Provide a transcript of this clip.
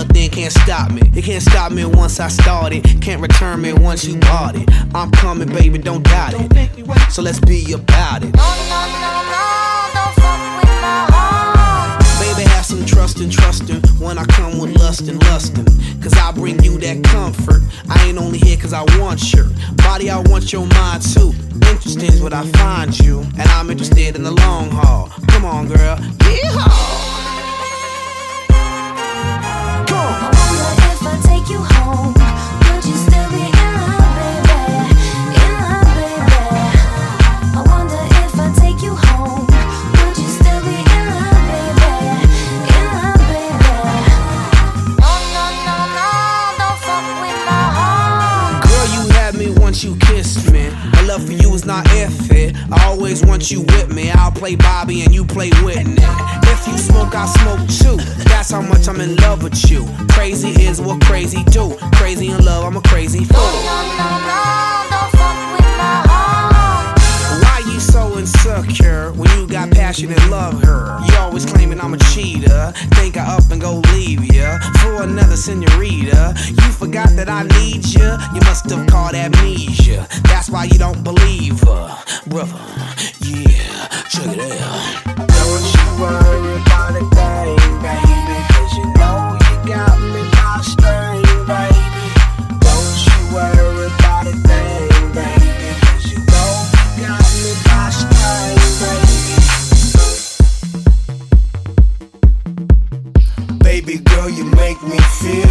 Nothing can't stop me. It can't stop me once I started. Can't return me once you bought it. I'm coming, baby, don't doubt it. So let's be about it. No, don't fuck with my heart. Baby, have some trustin' when I come with lustin'. Cause I bring you that comfort. I ain't only here cause I want your body, I want your mind too. Interesting is what I find you, and I'm interested in the long haul. Come on, girl, yeehaw. I wonder if I take you home, would you still be in love, baby? In love, baby. I wonder if I take you home, would you still be in love, baby? In love, baby. No, don't fuck with my heart. Girl, you had me once you kissed me. My love for you is not if it. I always want you with me. I'll play Bobby and you play Whitney. If you smoke, I smoke too. That's how much I'm in love with you. Crazy is what crazy do. Crazy in love, I'm a crazy fool. No, don't fuck with my heart. Why you so insecure when you got passion and love her? You always claiming I'm a cheater. Think I up and go leave ya for another senorita. You forgot that I need ya. You must have caught amnesia. That's why you don't believe her, brother. Yeah, check it out. Don't you worry about a thing, baby, cause you know you got me by string, baby. Don't you worry about a thing, baby, cause you know you got me by string, baby. Baby girl, you make me feel